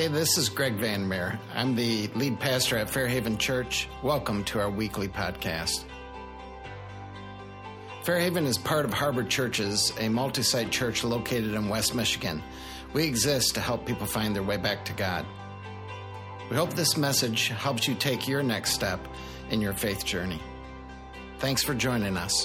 This is Greg Vandermeer. I'm the lead pastor at Fairhaven Church. Welcome to our weekly podcast. Fairhaven is part of Harbor Churches, a multi-site church located in West Michigan. We exist to help people find their way back to God. We hope this message helps you take your next step in your faith journey. Thanks for joining us.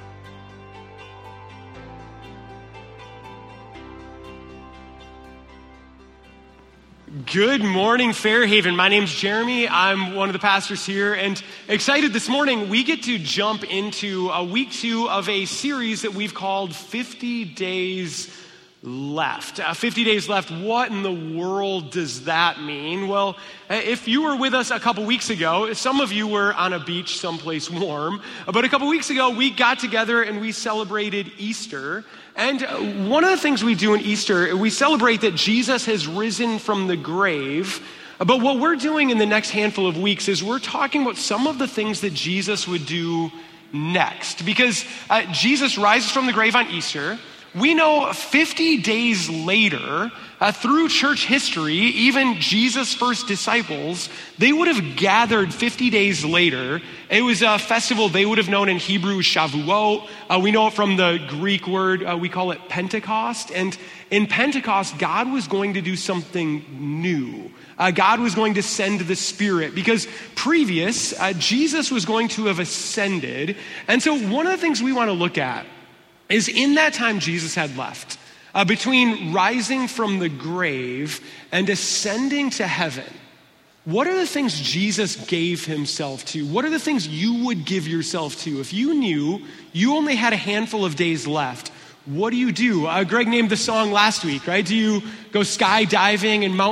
Good morning, Fairhaven. My name's Jeremy. I'm one of the pastors here, and excited this morning we get to jump into week 2 of a series that we've called 50 Days Left. 50 days left, what in the world does that mean? Well, if you were with us a couple weeks ago, some of you were on a beach someplace warm, but a couple weeks ago we got together and we celebrated Easter. And one of the things we do in Easter, we celebrate that Jesus has risen from the grave. But what we're doing in the next handful of weeks is we're talking about some of the things that Jesus would do next. Because Jesus rises from the grave on Easter. We know 50 days later, through church history, even Jesus' first disciples, they would have gathered 50 days later. It was a festival they would have known in Hebrew, Shavuot. We know it from the Greek word, we call it Pentecost. And in Pentecost, God was going to do something new. God was going to send the Spirit because Jesus was going to have ascended. And so one of the things we want to look at is in that time Jesus had left, between rising from the grave and ascending to heaven, what are the things Jesus gave himself to? What are the things you would give yourself to? If you knew you only had a handful of days left, what do you do? Greg named the song last week, right? Do you go skydiving and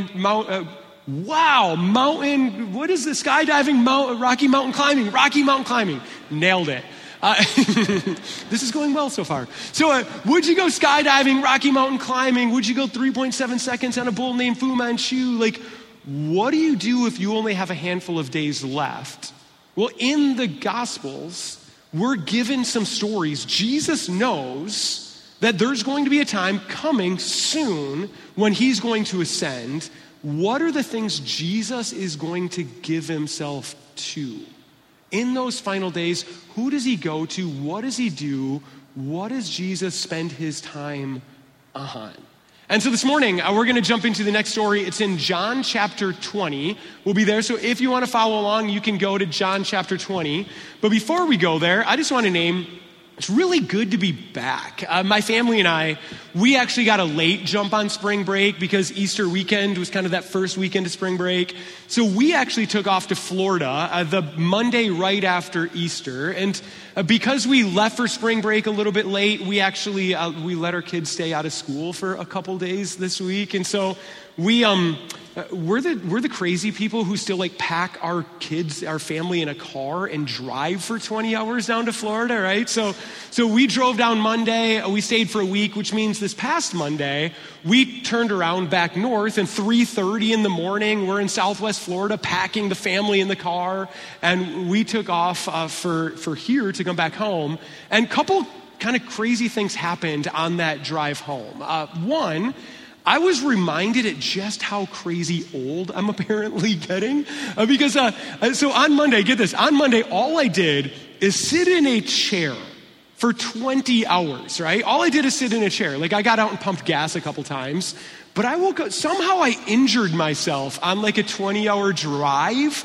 what is the skydiving, Rocky Mountain climbing? Nailed it. This is going well so far. So would you go skydiving, Rocky Mountain climbing? Would you go 3.7 seconds on a bull named Fu Manchu? What do you do if you only have a handful of days left? Well, in the Gospels, we're given some stories. Jesus knows that there's going to be a time coming soon when he's going to ascend. What are the things Jesus is going to give himself to? In those final days, who does he go to? What does he do? What does Jesus spend his time on? And so this morning, we're going to jump into the next story. It's in John chapter 20. We'll be there. So if you want to follow along, you can go to John chapter 20. But before we go there, I just want to name, it's really good to be back. My family and I, we actually got a late jump on spring break because Easter weekend was kind of that first weekend of spring break. So we actually took off to Florida the Monday right after Easter. And because we left for spring break a little bit late, we actually, we let our kids stay out of school for a couple days this week. And so we're the crazy people who still pack our kids, our family in a car and drive for 20 hours down to Florida, right? So we drove down Monday, we stayed for a week, which means this past Monday, we turned around back north and 3:30 in the morning, we're in Southwest Florida packing the family in the car, and we took off for here to come back home. And a couple kind of crazy things happened on that drive home. One, I was reminded at just how crazy old I'm apparently getting. Because so on Monday, get this, on Monday, all I did is sit in a chair for 20 hours, right? All I did is sit in a chair. I got out and pumped gas a couple times, but I woke up, somehow I injured myself on a 20-hour drive.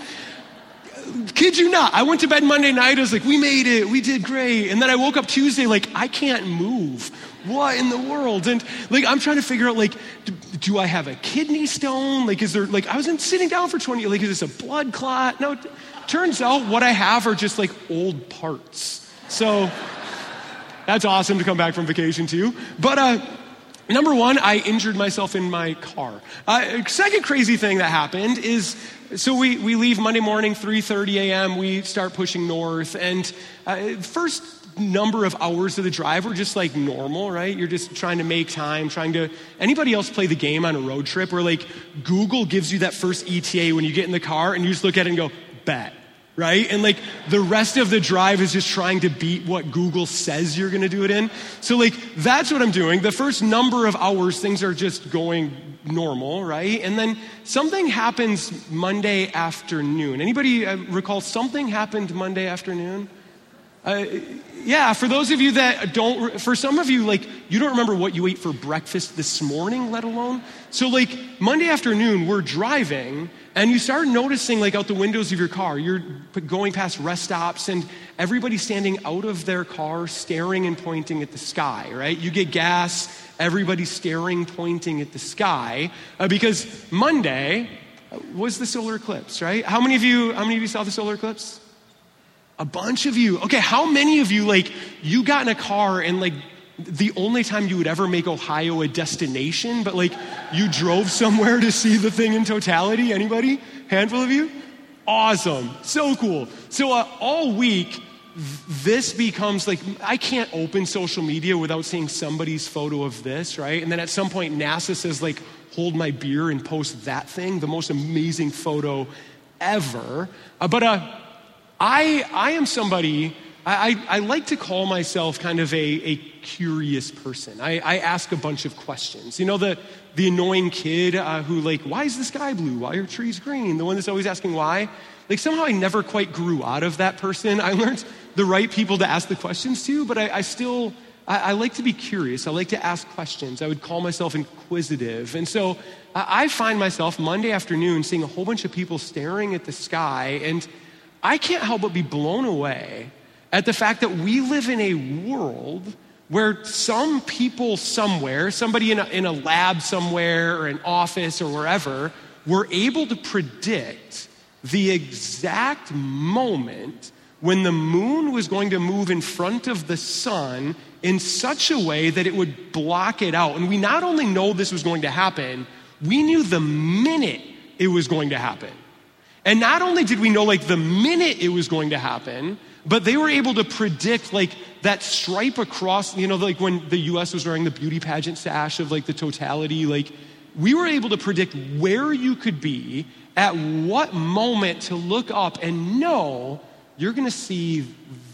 Kid you not, I went to bed Monday night, I was we made it, we did great. And then I woke up Tuesday I can't move. What in the world? And I'm trying to figure out do I have a kidney stone? Is there I wasn't sitting down for 20, is this a blood clot? No, turns out what I have are just old parts. So that's awesome to come back from vacation too. But number one, I injured myself in my car. Second crazy thing that happened is, so we leave Monday morning, 3:30 a.m. We start pushing north, and first number of hours of the drive were just normal, right? You're just trying to make time, anybody else play the game on a road trip where Google gives you that first ETA when you get in the car and you just look at it and go, bet. right? And like the rest of the drive is just trying to beat what Google says you're going to do it in. So like that's what I'm doing. The first number of hours, things are just going normal, right? And then something happens Monday afternoon. Anybody recall something happened Monday afternoon? Yeah, for those of you that don't, for some of you, like, you don't remember what you ate for breakfast this morning, let alone. So, like, Monday afternoon, we're driving, and you start noticing, like, out the windows of your car, you're going past rest stops, and everybody's standing out of their car, staring and pointing at the sky, right? You get gas, everybody's staring, pointing at the sky, because Monday was the solar eclipse, right? How many of you saw the solar eclipse? A bunch of you. Okay, how many of you, like, you got in a car and, like, the only time you would ever make Ohio a destination, but, like, you drove somewhere to see the thing in totality? Anybody? Handful of you? Awesome. So cool. So all week, this becomes, like, I can't open social media without seeing somebody's photo of this, right? And then at some point, NASA says, like, hold my beer and post that thing, the most amazing photo ever. I am somebody, I like to call myself kind of a curious person. I ask a bunch of questions. You know, the annoying kid who, like, why is the sky blue? Why are trees green? The one that's always asking why. Like, somehow I never quite grew out of that person. I learned the right people to ask the questions to, but I like to be curious. I like to ask questions. I would call myself inquisitive. And so I find myself Monday afternoon seeing a whole bunch of people staring at the sky, and I can't help but be blown away at the fact that we live in a world where some people somewhere, somebody in a lab somewhere or an office or wherever, were able to predict the exact moment when the moon was going to move in front of the sun in such a way that it would block it out. And we not only know this was going to happen, we knew the minute it was going to happen. And not only did we know, like, the minute it was going to happen, but they were able to predict, like, that stripe across, you know, like when the U.S. was wearing the beauty pageant sash of, like, the totality, like, we were able to predict where you could be, at what moment to look up and know you're going to see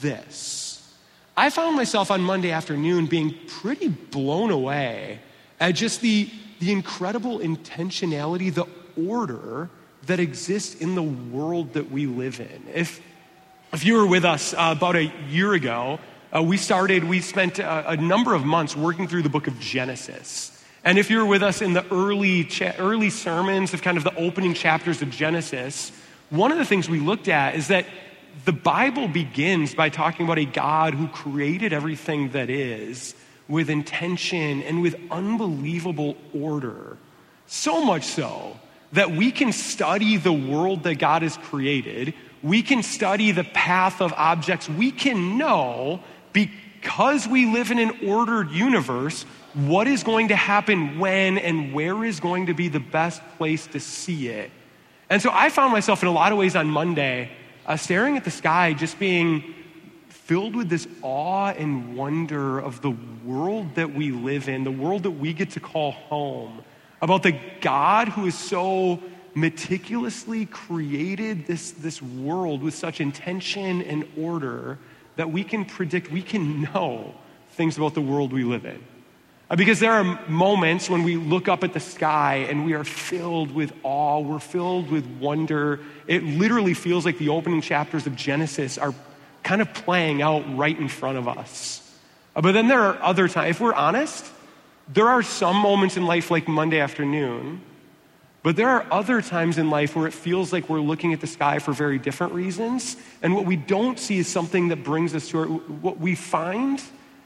this. I found myself on Monday afternoon being pretty blown away at just the incredible intentionality, the order that exists in the world that we live in. If you were with us about a year ago, we spent a number of months working through the book of Genesis. And if you were with us in the early sermons of kind of the opening chapters of Genesis, one of the things we looked at is that the Bible begins by talking about a God who created everything that is with intention and with unbelievable order. So much so that we can study the world that God has created. We can study the path of objects. We can know, because we live in an ordered universe, what is going to happen when and where is going to be the best place to see it. And so I found myself in a lot of ways on Monday staring at the sky, just being filled with this awe and wonder of the world that we live in, the world that we get to call home, about the God who is so meticulously created this world with such intention and order that we can predict, we can know things about the world we live in. Because there are moments when we look up at the sky and we are filled with awe, we're filled with wonder. It literally feels like the opening chapters of Genesis are kind of playing out right in front of us. But then there are other times, if we're honest, there are some moments in life like Monday afternoon, but there are other times in life where it feels like we're looking at the sky for very different reasons, and what we don't see is something that brings us to what we find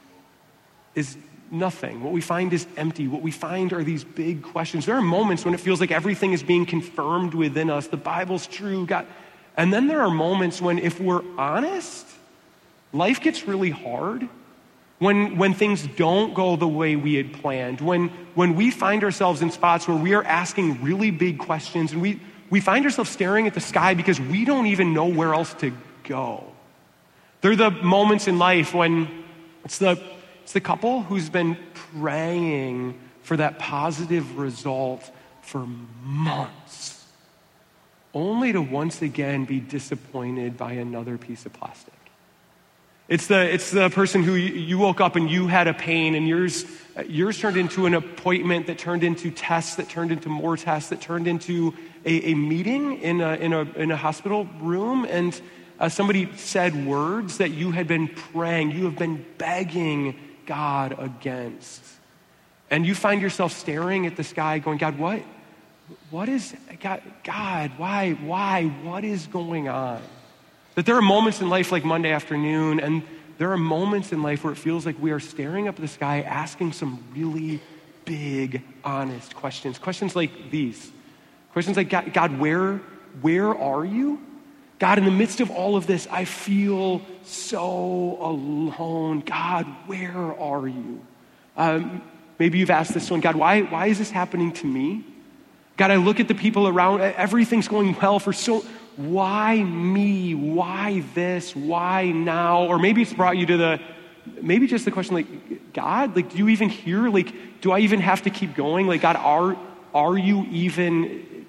is nothing. What we find is empty. What we find are these big questions. There are moments when it feels like everything is being confirmed within us. The Bible's true, God. And then there are moments when, if we're honest, life gets really hard. When things don't go the way we had planned, when we find ourselves in spots where we are asking really big questions, and we find ourselves staring at the sky because we don't even know where else to go. They're the moments in life when it's the couple who's been praying for that positive result for months, only to once again be disappointed by another piece of plastic. It's the person who you woke up and you had a pain, and yours turned into an appointment that turned into tests, that turned into more tests, that turned into a meeting in a hospital room, and somebody said words that you had been praying, you have been begging God against. And you find yourself staring at the sky going, God, what is, God, why, what is going on? That there are moments in life like Monday afternoon, and there are moments in life where it feels like we are staring up at the sky, asking some really big, honest questions. Questions like these. Questions like, God, where are you? God, in the midst of all of this, I feel so alone. God, where are you? Maybe you've asked this one, God, why is this happening to me? God, I look at the people around, everything's going well why me? Why this? Why now? Or maybe it's brought you to maybe just the question like, God, like, do you even hear? Like, do I even have to keep going? Like, God, are you even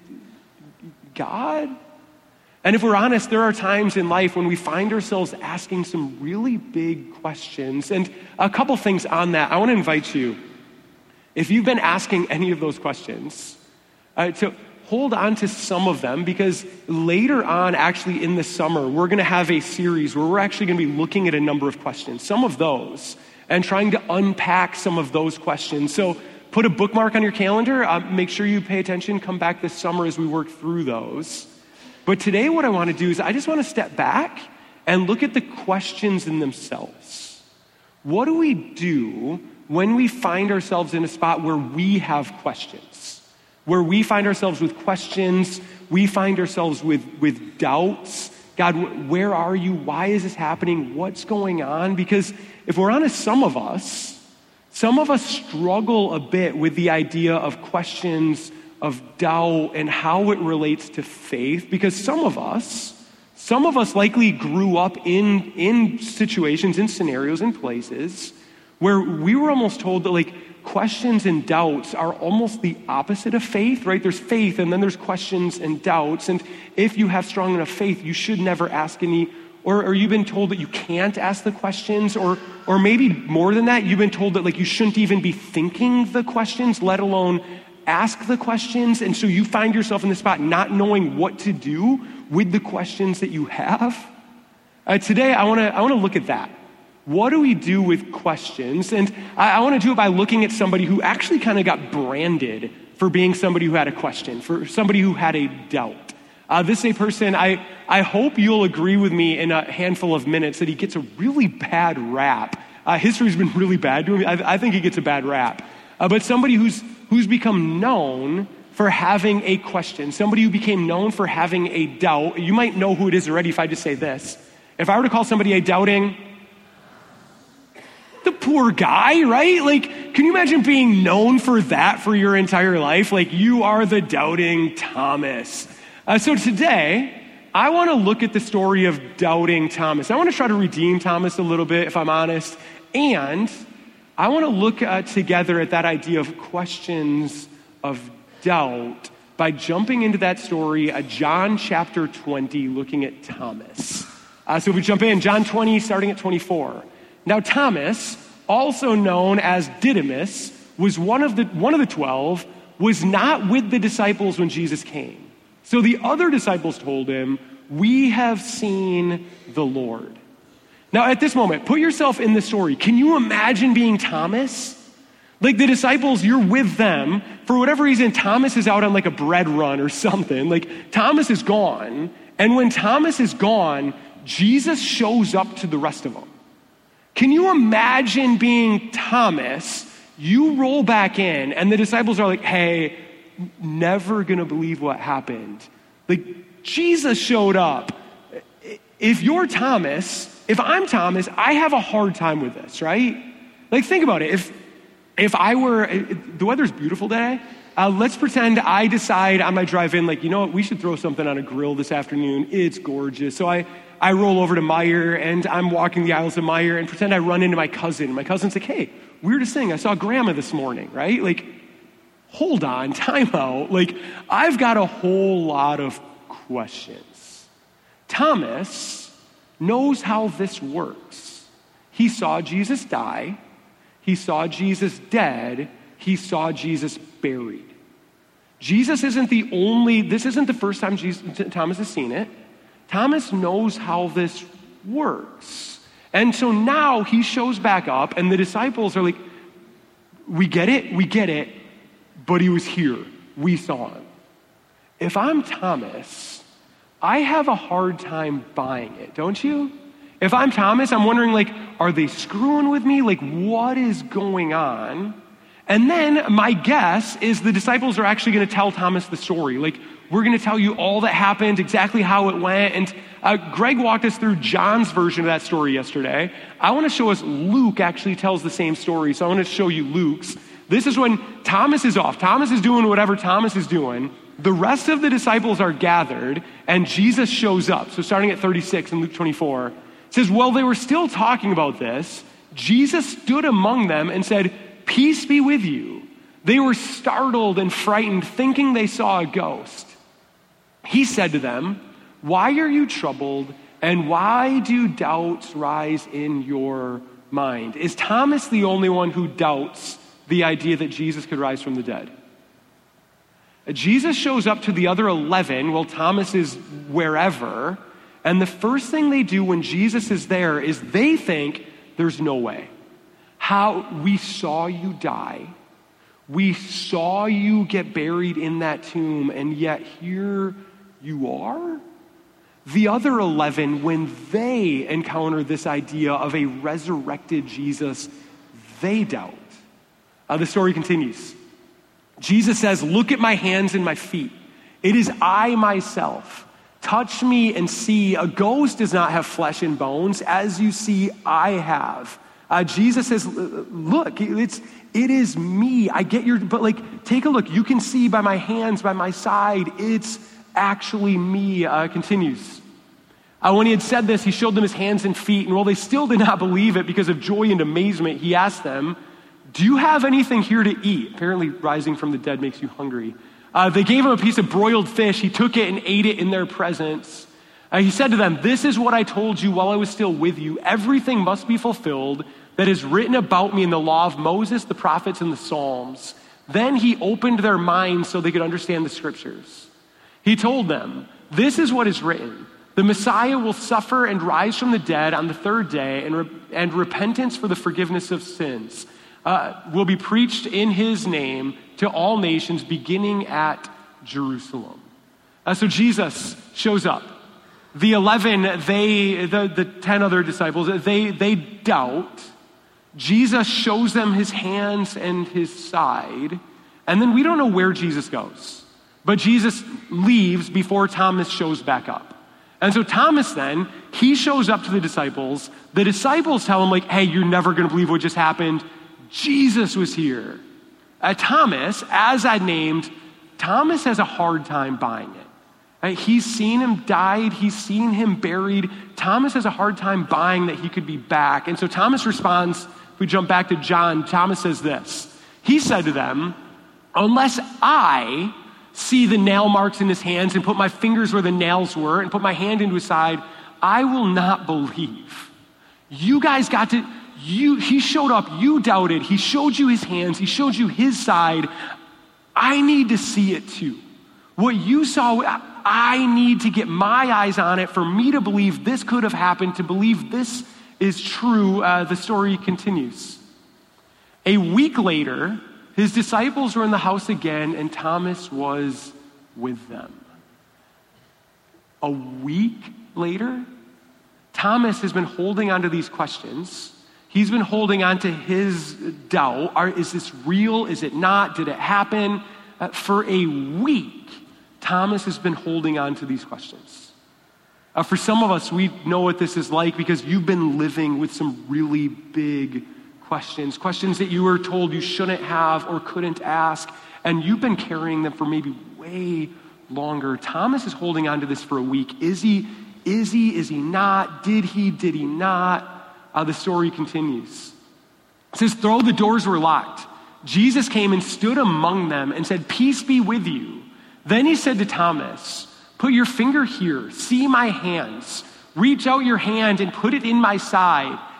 God? And if we're honest, there are times in life when we find ourselves asking some really big questions. And a couple things on that. I want to invite you, if you've been asking any of those questions, to hold on to some of them, because later on, actually in the summer, we're going to have a series where we're actually going to be looking at a number of questions, some of those, and trying to unpack some of those questions. So put a bookmark on your calendar. Make sure you pay attention. Come back this summer as we work through those. But today what I want to do is I just want to step back and look at the questions in themselves. What do we do when we find ourselves in a spot where we have questions? Where we find ourselves with questions, we find ourselves with doubts. God, where are you? Why is this happening? What's going on? Because if we're honest, some of us struggle a bit with the idea of questions, of doubt, and how it relates to faith. Because some of us likely grew up in situations, in scenarios, in places where we were almost told that like questions and doubts are almost the opposite of faith, right? There's faith and then there's questions and doubts. And if you have strong enough faith, you should never ask any, or you've been told that you can't ask the questions, or maybe more than that, you've been told that like you shouldn't even be thinking the questions, let alone ask the questions. And so you find yourself in the spot not knowing what to do with the questions that you have. Today, I want to look at that. What do we do with questions? And I want to do it by looking at somebody who actually kind of got branded for being somebody who had a question, for somebody who had a doubt. This is a person, I hope you'll agree with me in a handful of minutes that he gets a really bad rap. History's been really bad to him. I think he gets a bad rap. But somebody who's become known for having a question, somebody who became known for having a doubt. You might know who it is already if I just say this. If I were to call somebody a doubting, the poor guy, right? Like, can you imagine being known for that for your entire life? Like, you are the doubting Thomas. So today, I want to look at the story of doubting Thomas. I want to try to redeem Thomas a little bit, if I'm honest. And I want to look together at that idea of questions of doubt by jumping into that story, John chapter 20, looking at Thomas. So if we jump in, John 20, starting at 24. Now Thomas, also known as Didymus, was one of the 12, was not with the disciples when Jesus came. So the other disciples told him, "We have seen the Lord." Now at this moment, put yourself in the story. Can you imagine being Thomas? Like the disciples, you're with them. For whatever reason, Thomas is out on like a bread run or something. Like Thomas is gone. And when Thomas is gone, Jesus shows up to the rest of them. Can you imagine being Thomas? You roll back in and the disciples are like, "Hey, never gonna believe what happened. Like Jesus showed up." If you're Thomas, if I'm Thomas, I have a hard time with this, right? Like think about it. If I were, the weather's beautiful today. Let's pretend I decide on my drive in, like, you know what, we should throw something on a grill this afternoon. It's gorgeous. So I roll over to Meijer and I'm walking the aisles of Meijer and pretend I run into my cousin. My cousin's like, "Hey, weirdest thing, I saw Grandma this morning," right? Like, hold on, time out. Like, I've got a whole lot of questions. Thomas knows how this works. He saw Jesus die. He saw Jesus dead. He saw Jesus buried. Jesus isn't this isn't the first time Thomas has seen it. Thomas knows how this works. And so now he shows back up, and the disciples are like, we get it, but he was here. We saw him. If I'm Thomas, I have a hard time buying it, don't you? If I'm Thomas, I'm wondering, like, are they screwing with me? Like, what is going on? And then my guess is the disciples are actually going to tell Thomas the story. Like, we're going to tell you all that happened, exactly how it went. And Greg walked us through John's version of that story yesterday. I want to show us Luke actually tells the same story. So I want to show you Luke's. This is when Thomas is off. Thomas is doing whatever Thomas is doing. The rest of the disciples are gathered, and Jesus shows up. So starting at 36 in Luke 24, it says, while they were still talking about this, Jesus stood among them and said, "Peace be with you." They were startled and frightened, thinking they saw a ghost. He said to them, "Why are you troubled, and why do doubts rise in your mind?" Is Thomas the only one who doubts the idea that Jesus could rise from the dead? Jesus shows up to the other 11 while Thomas is wherever, and the first thing they do when Jesus is there is they think, there's no way. How we saw you die, we saw you get buried in that tomb, and yet here you are? The other 11, when they encounter this idea of a resurrected Jesus, they doubt. The story continues. Jesus says, "Look at my hands and my feet. It is I myself. Touch me and see. A ghost does not have flesh and bones, as you see I have." Jesus says, "Look, it is me. I get but take a look. You can see by my hands, by my side, it's actually me." Continues. When he had said this, he showed them his hands and feet, and while they still did not believe it because of joy and amazement, he asked them, "Do you have anything here to eat?" Apparently rising from the dead makes you hungry. They gave him a piece of broiled fish. He took it and ate it in their presence. He said to them, "This is what I told you while I was still with you. Everything must be fulfilled that is written about me in the law of Moses, the prophets, and the Psalms." Then he opened their minds so they could understand the scriptures. He told them, "This is what is written. The Messiah will suffer and rise from the dead on the third day, and repentance for the forgiveness of sins will be preached in his name to all nations, beginning at Jerusalem." So Jesus shows up. The 11, the 10 other disciples, they doubt. Jesus shows them his hands and his side, and then we don't know where Jesus goes. But Jesus leaves before Thomas shows back up. And so Thomas then, he shows up to the disciples. The disciples tell him, like, "Hey, you're never going to believe what just happened. Jesus was here." Thomas, as I named, Thomas has a hard time buying it. He's seen him died. He's seen him buried. Thomas has a hard time buying that he could be back. And so Thomas responds, if we jump back to John, Thomas says this. He said to them, "Unless I see the nail marks in his hands and put my fingers where the nails were and put my hand into his side, I will not believe." You guys he showed up, you doubted, he showed you his hands, he showed you his side. I need to see it too. What you saw, I need to get my eyes on it for me to believe this could have happened, to believe this is true. The story continues. A week later, his disciples were in the house again, and Thomas was with them. A week later, Thomas has been holding on to these questions. He's been holding on to his doubt. Is this real? Is it not? Did it happen? For a week, Thomas has been holding on to these questions. For some of us, we know what this is like because you've been living with some really big questions that you were told you shouldn't have or couldn't ask, and you've been carrying them for maybe way longer. Thomas is holding on to this for a week. Is he not? Did he not? The story continues. It says, though the doors were locked, Jesus came and stood among them and said, "Peace be with you." Then he said to Thomas, "Put your finger here, see my hands. Reach out your hand and put it in my side.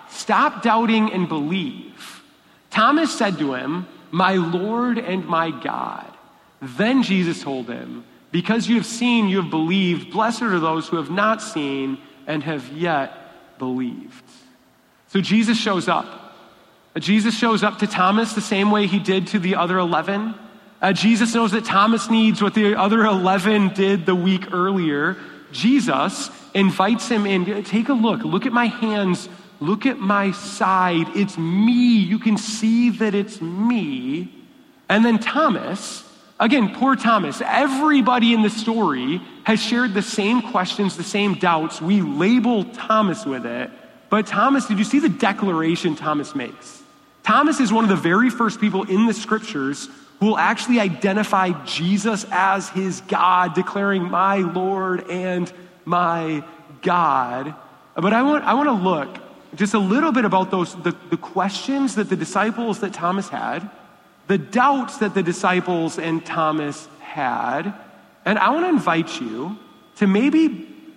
Stop doubting and believe. Thomas said to him, my Lord and my God. Then Jesus told him, because you have seen, you have believed. Blessed are those who have not seen and have yet believed. So Jesus shows up. Jesus shows up to Thomas the same way he did to the other 11. Jesus knows that Thomas needs what the other 11 did the week earlier. Jesus invites him in. Take a look. Look at my hands. Look at my side. It's me. You can see that it's me. And then Thomas, again, poor Thomas. Everybody in the story has shared the same questions, the same doubts. We label Thomas with it. But Thomas, did you see the declaration Thomas makes? Thomas is one of the very first people in the scriptures who will actually identify Jesus as his God, declaring my Lord and my God. But I want to look just a little bit about the questions that the disciples that Thomas had, the doubts that the disciples and Thomas had. And I want to invite you to maybe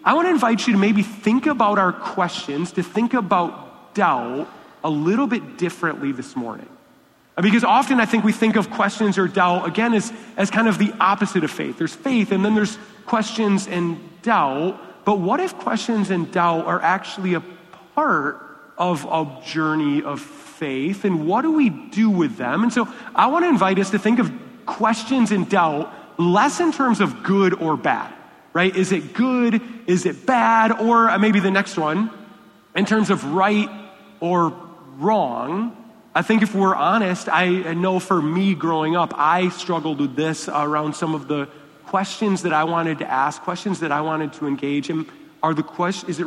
think about our questions, to think about doubt a little bit differently this morning. Because often I think we think of questions or doubt, again, as kind of the opposite of faith. There's faith and then there's questions and doubt. But what if questions and doubt are actually a part of a journey of faith? And what do we do with them? And so I want to invite us to think of questions and doubt less in terms of good or bad, right? Is it good? Is it bad? Or maybe the next one, in terms of right or wrong. I think if we're honest, I know for me growing up, I struggled with this around some of the questions that I wanted to ask, questions that I wanted to engage in. Are the questions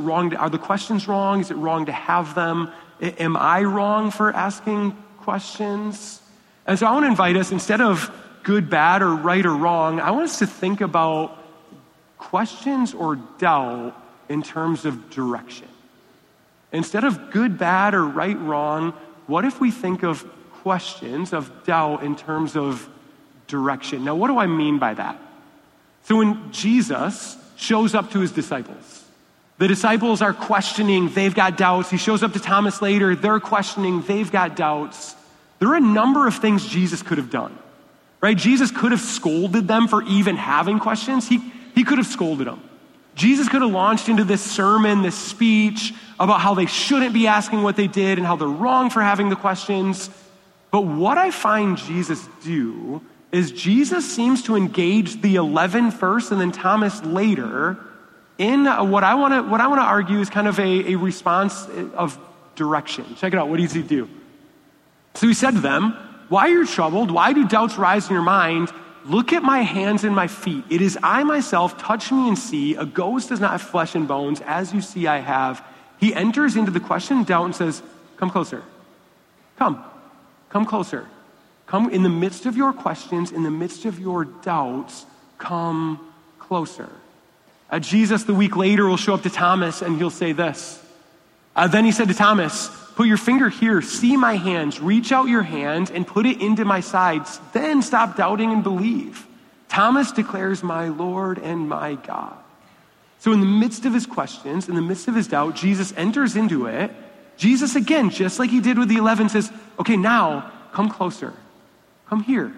wrong? Is it wrong to have them? Am I wrong for asking questions? And so I want to invite us, instead of good, bad, or right or wrong, I want us to think about questions or doubt in terms of direction. Instead of good, bad, or right, wrong, what if we think of questions of doubt in terms of direction? Now, what do I mean by that? So when Jesus shows up to his disciples, the disciples are questioning, they've got doubts. He shows up to Thomas later, they're questioning, they've got doubts. There are a number of things Jesus could have done, right? Jesus could have scolded them for even having questions. He could have scolded them. Jesus could have launched into this sermon, this speech about how they shouldn't be asking what they did and how they're wrong for having the questions. But what I find Jesus do is Jesus seems to engage the 11 first and then Thomas later in what I want to argue is kind of a response of direction. Check it out. What does he do? So he said to them, why are you troubled? Why do doubts rise in your mind? Look at my hands and my feet. It is I myself. Touch me and see. A ghost does not have flesh and bones, as you see I have. He enters into the question of doubt and says, come closer. Come closer. Come in the midst of your questions, in the midst of your doubts, come closer. Jesus, the week later, will show up to Thomas and he'll say this. Then he said to Thomas, put your finger here, see my hands, reach out your hand and put it into my sides. Then stop doubting and believe. Thomas declares, my Lord and my God. So in the midst of his questions, in the midst of his doubt, Jesus enters into it. Jesus, again, just like he did with the 11, says, okay, now come closer. Come here,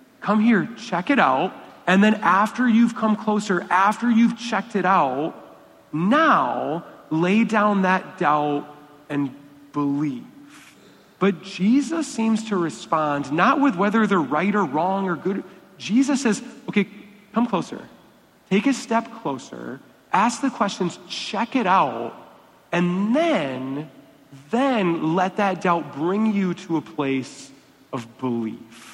check it out. And then after you've come closer, after you've checked it out, now lay down that doubt and believe. But Jesus seems to respond not with whether they're right or wrong or good. Jesus says, okay, come closer. Take a step closer. Ask the questions, check it out, and then let that doubt bring you to a place of belief.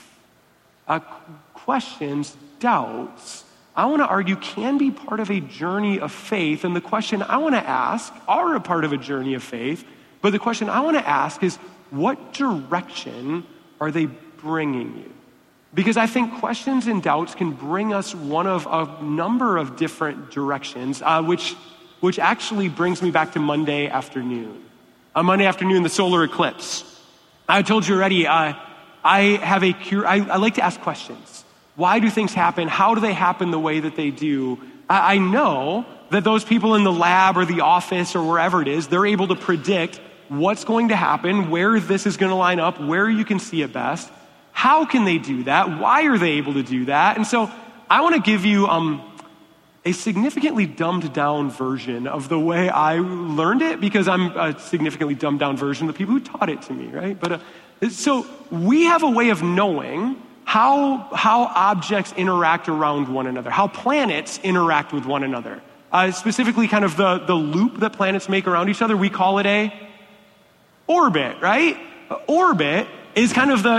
Questions, doubts, I want to argue can be part of a journey of faith. And the question I want to ask are a part of a journey of faith. But the question I want to ask is, what direction are they bringing you? Because I think questions and doubts can bring us one of a number of different directions, which actually brings me back to Monday afternoon. On Monday afternoon, the solar eclipse. I told you already, I like to ask questions. Why do things happen? How do they happen the way that they do? I know that those people in the lab or the office or wherever it is, they're able to predict what's going to happen, where this is going to line up, where you can see it best. How can they do that? Why are they able to do that? And so I want to give you a significantly dumbed down version of the way I learned it, because I'm a significantly dumbed down version of the people who taught it to me, right? But so we have a way of knowing how objects interact around one another, how planets interact with one another. Specifically kind of the loop that planets make around each other, we call it a orbit, right? Orbit is kind of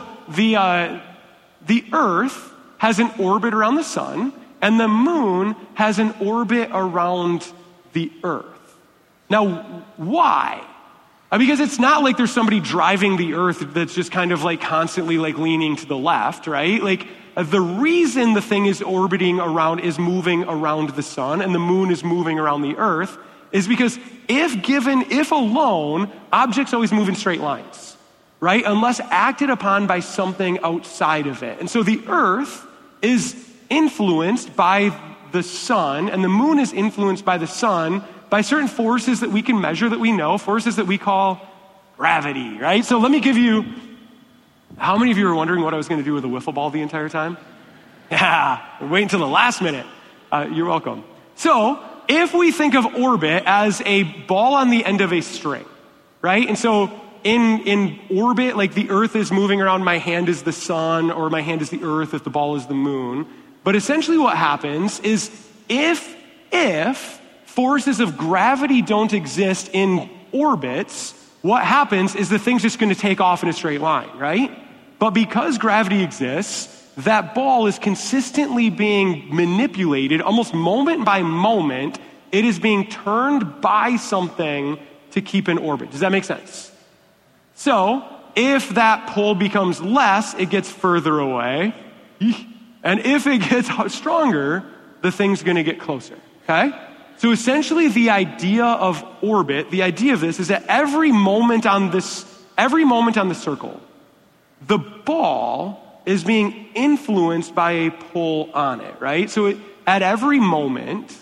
the Earth has an orbit around the sun, and the moon has an orbit around the Earth. Now, why? Because it's not like there's somebody driving the Earth that's just kind of like constantly like leaning to the left, right? Like the reason the thing is orbiting around, is moving around the sun, and the moon is moving around the Earth, is because if alone, objects always move in straight lines, right? Unless acted upon by something outside of it. And so the Earth is influenced by the sun, and the moon is influenced by the sun by certain forces that we can measure, that we know, forces that we call gravity, right? So let me give you, how many of you were wondering what I was going to do with a wiffle ball the entire time? Yeah, wait until the last minute. You're welcome. So if we think of orbit as a ball on the end of a string, right? And so in orbit, like the Earth is moving around, my hand is the sun, or my hand is the Earth if the ball is the moon. But essentially what happens is if forces of gravity don't exist in orbits, what happens is the thing's just going to take off in a straight line, right? But because gravity exists, that ball is consistently being manipulated, almost moment by moment. It is being turned by something to keep in orbit. Does that make sense? So if that pull becomes less, it gets further away. And if it gets stronger, the thing's going to get closer, okay? So essentially the idea of orbit, the idea of this is that every moment on the circle, the ball is being influenced by a pull on it, right? So at every moment,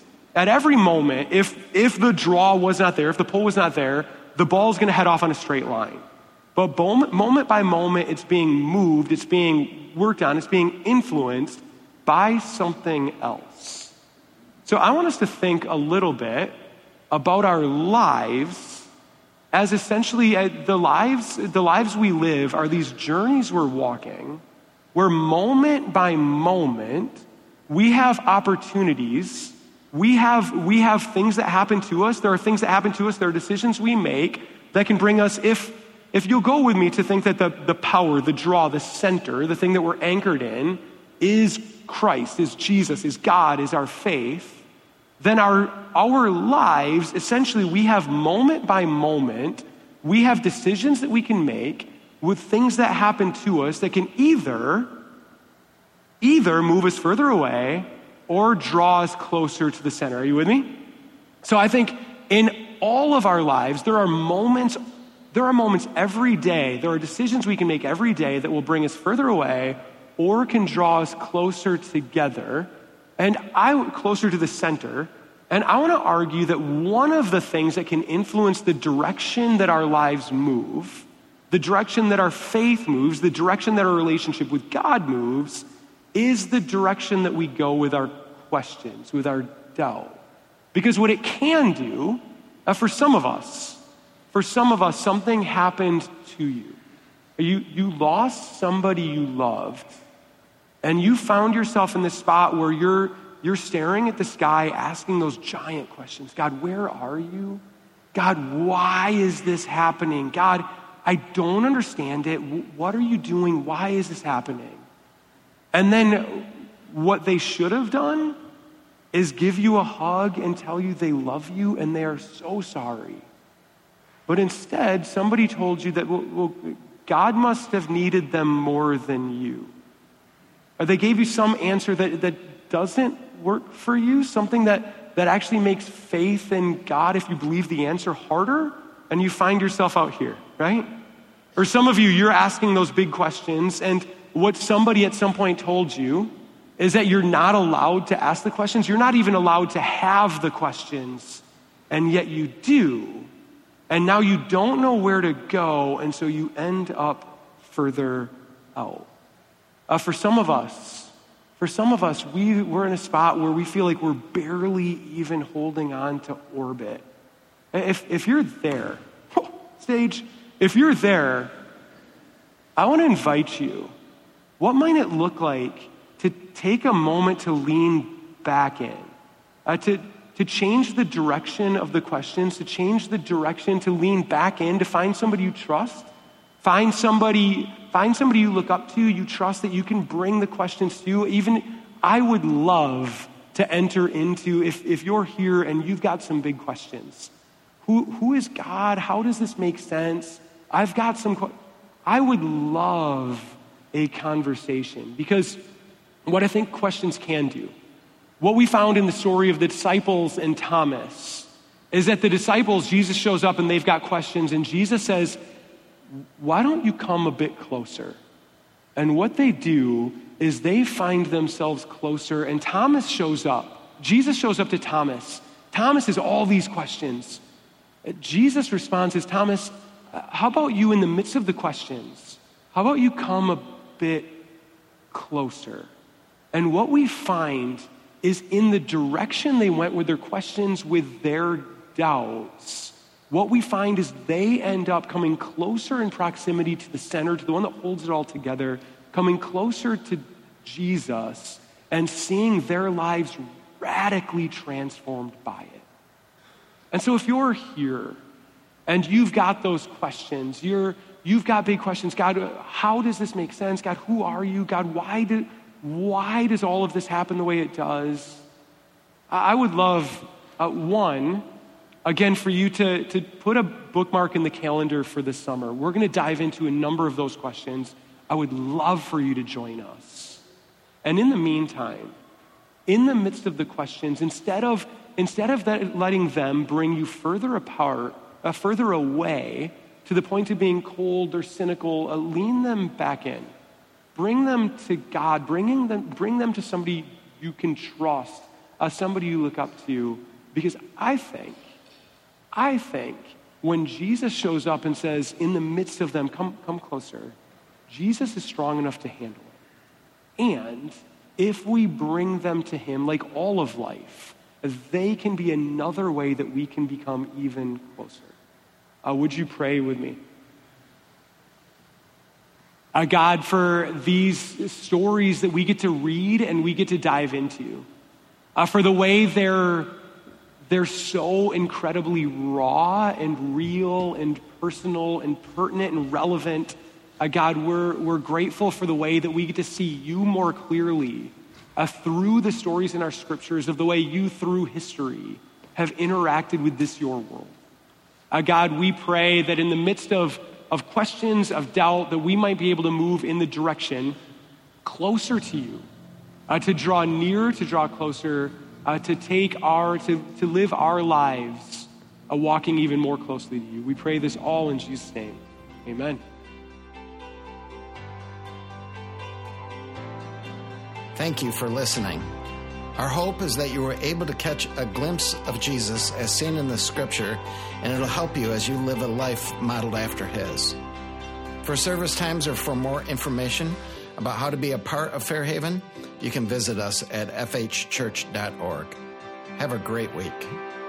if the draw was not there, if the pull was not there, the ball is going to head off on a straight line. But moment by moment, it's being moved, it's being worked on, it's being influenced by something else. So I want us to think a little bit about our lives as essentially the lives we live are these journeys we're walking, where moment by moment we have opportunities, we have things that happen to us. There are things that happen to us. There are decisions we make that can bring us, if you'll go with me to think that the power, the draw, the center, the thing that we're anchored in is Christ, is Jesus, is God, is our faith, then our lives, essentially we have moment by moment, we have decisions that we can make with things that happen to us that can either move us further away or draw us closer to the center. Are you with me? So I think in all of our lives, there are moments every day, there are decisions we can make every day that will bring us further away or can draw us closer together, and closer to the center. And I want to argue that one of the things that can influence the direction that our lives move, the direction that our faith moves, the direction that our relationship with God moves, is the direction that we go with our questions, with our doubt. Because what it can do, for some of us, something happened to you. You lost somebody you loved, and you found yourself in this spot where you're staring at the sky, asking those giant questions. God, where are you? God, why is this happening? God, I don't understand it. What are you doing? Why is this happening? And then what they should have done is give you a hug and tell you they love you and they are so sorry. But instead, somebody told you that, well, God must have needed them more than you. Or they gave you some answer that doesn't work for you, something that actually makes faith in God, if you believe the answer, harder, and you find yourself out here, right? Or some of you, you're asking those big questions, and what somebody at some point told you is that you're not allowed to ask the questions. You're not even allowed to have the questions, and yet you do. And now you don't know where to go, and so you end up further out. For some of us, we're in a spot where we feel like we're barely even holding on to orbit. If you're there, stage, if you're there, I want to invite you. What might it look like to take a moment to lean back in, to change the direction of the questions, to change the direction, to lean back in, to find somebody you trust, find somebody you look up to, you trust that you can bring the questions to. Even I would love to enter into, if you're here and you've got some big questions. Who is God? How does this make sense? I've got some I would love a conversation, because what I think questions can do, what we found in the story of the disciples and Thomas, is that the disciples, Jesus shows up and they've got questions, and Jesus says, why don't you come a bit closer? And what they do is they find themselves closer, and Thomas shows up. Jesus shows up to Thomas. Thomas has all these questions. Jesus responds as, Thomas, how about you in the midst of the questions? How about you come a bit closer? And what we find is in the direction they went with their questions, with their doubts, what we find is they end up coming closer in proximity to the center, to the one that holds it all together, coming closer to Jesus and seeing their lives radically transformed by it. And so if you're here and you've got those questions, you've got big questions. God, how does this make sense? God, who are you? God, why does all of this happen the way it does? I would love, one, again, for you to put a bookmark in the calendar for this summer. We're going to dive into a number of those questions. I would love for you to join us. And in the meantime, in the midst of the questions, instead of letting them bring you further apart, further away, to the point of being cold or cynical, lean them back in. Bring them to God. Bring them to somebody you can trust, somebody you look up to. Because I think when Jesus shows up and says, in the midst of them, come closer, Jesus is strong enough to handle it. And if we bring them to him, like all of life, they can be another way that we can become even closer. Would you pray with me? God, for these stories that we get to read and we get to dive into, for the way they're so incredibly raw and real and personal and pertinent and relevant. God, we're grateful for the way that we get to see you more clearly through the stories in our scriptures, of the way you, through history, have interacted with this, your world. God, we pray that in the midst of questions, of doubt, that we might be able to move in the direction closer to you, to draw near, to draw closer, to live our lives walking even more closely to you. We pray this all in Jesus' name. Amen. Thank you for listening. Our hope is that you were able to catch a glimpse of Jesus as seen in the scripture, and it'll help you as you live a life modeled after his. For service times or for more information about how to be a part of Fairhaven, you can visit us at fhchurch.org. Have a great week.